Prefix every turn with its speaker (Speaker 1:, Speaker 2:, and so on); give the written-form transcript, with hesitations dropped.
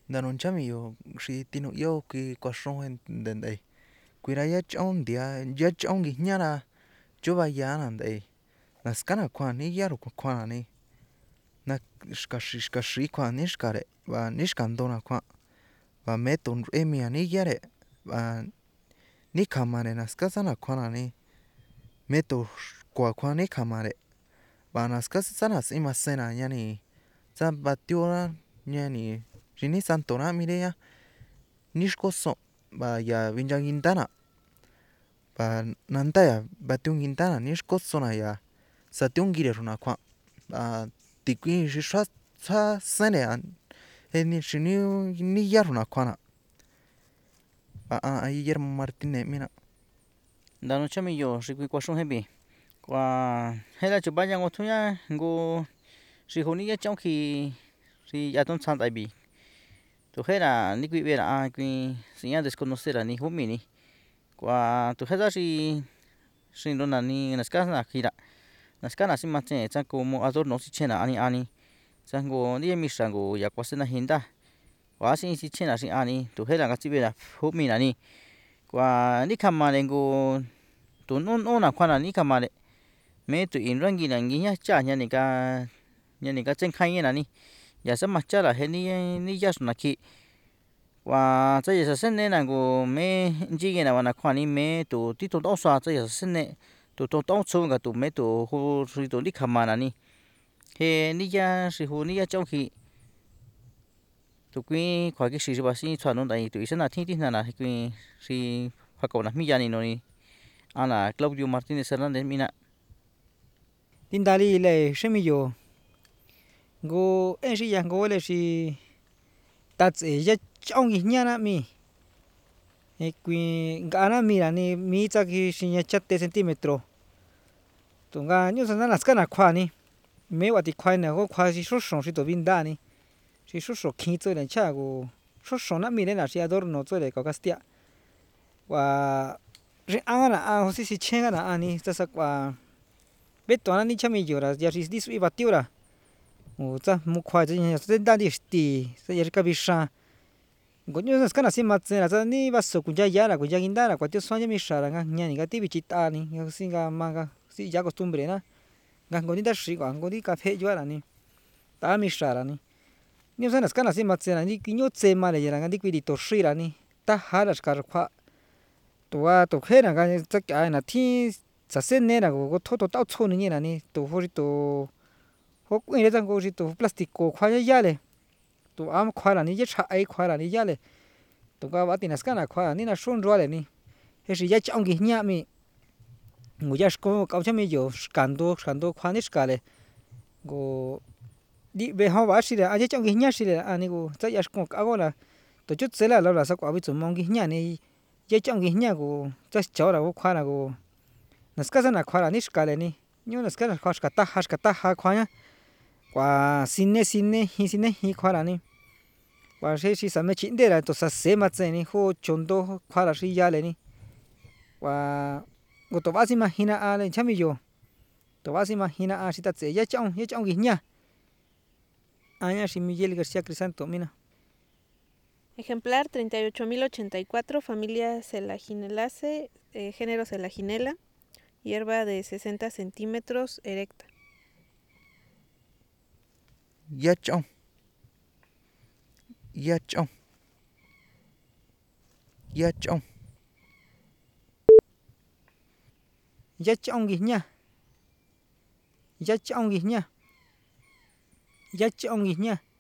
Speaker 1: Nda non chami yo xi tinu yo kui kuaxron en ndei kuira ya chon dia ya chon gi ñara chuba ya na ndei na skana kwa ni yaru kwa ni na xka xi kwa ni xkare va ni xkandona kwa va meto emia ni yare va ni kamare na skasa na kwa ni meto kwa ni kamare va na skasa sana sima sena yani sa batiora yani rini santo na mi re ni xkoso va ya vincha quintana va nanda ya batiun quintana ni xkoso na ya satiungire xona kwa va tikui xi xra xra sene eni xini ni yaruna kjuana a Guillermo Martinez mina
Speaker 2: ndano chami yo xi kui kuaxron jepi kua jela chupaya ngo tjuña ngu xi joni ya chon kji xi ya ton tsjanda bi tu jera ni kui b'era a kui si'an desconocer ni jumi ni kua tu jesa xi ndo nani naska kjira naska si matse tsa como adorno sichjena ani tsa jngu ni mixra ngu ya kuasena jinda kua si sichjena xi ani tu jera ngatsi b'era jumina ni kua ni kjamare ngu tu n'una kjuana ni kjamare me tu inranguina nguiña cha ñani katsenkjañena ni ya sa machara je ni yaxuna kji kua tsa ya sasenena ngu me nchyina ba na kjua ni me tu titon'osoa tsa ya sasene tu ton'on tsu nga tu me tu ju xi tu ni kjamana ni je ni'ya xi ju ni'ya ch'on kji tu kui kjua kixi xi ba sitsjua nunda tu isana tjin tijnana kui xi kjuakao najmíya ni noni a na Claudio Martinez Hernández mina
Speaker 3: tindali le xi miyo ngu en xi yango le xi tatse ya ch'on guijñana mi kui ngana mira ni mi tsaki xi chate centimetro tunga ñusa na skana kjua ni me gua tikjuaene go kjua xi xoxon xi tu bindani xi xoxon kjin tsure nchá ngu xoxon nam'irena xi adorno tsure k'uaxtia kua xi ana a si sichjengana ani tsasa k'ua betuana ni chamiyora ya xi s'ui batiura ngu tsa jmu kjua tsenda ixti sanya xi kabixan ngu ñusa skana si matsera tsa ni vaso kunyayara kunya guindara kuatiosuan yamixara nga jña ni nga ti bichit'ani singa ma si ya costumbre na nga jngu ni ndaxi k'ua jngu ni kafé yo'ara ni ta'a mixara ni ñusa skana si matsera ni kiñotse mare yara nga ndi kui ritoxira ni tajara xka kjua tua tu kjera nga tsak'a na tjin sasenera ngotjo to ta'otsjo niñera ni tu jo xi tu jo k'uire tsa jngu xi tu plastico kjua yayale tu'a kjuara ni yachja'ai kjuara ni yale tuka batina skana kjuara ni naxú nduare ni je xi ya ch'on ngijña mi ngu yaxkun k'au chamiyo xkandu kjua ni xkare ngu di'be jon ba'axire a ya ch'on ngijña xire ani ngu tsa 'yaxkun k'agora tu chutsela la sak'ua bitsumao ngijña ni ya ch'on ngijña ngu tsa xchaora ngu kjuara ngu naskasa na kjuara ni xkare ni ñu naskara kjua xka taja kjuaña k'ua sine jin kjuara ni k'ua xi same chindera tu sase matse ni jó chondo kjuara xi yale ni k'ua ngu tu'ba si majinna a nchamiyo tu'ba si majinna a xi tatse ya ch'on ngijña a ña xi Miguel García Crisanto mina.
Speaker 4: Ejemplar 38.084, familia Selaginelaceae, género Selaginela, hierba de 60 centímetros, erecta.
Speaker 1: ya ch'on ya ch'on ya ch'on
Speaker 3: Ya ch'on ngijña ya ch'on ngijña ya ch'on ngijña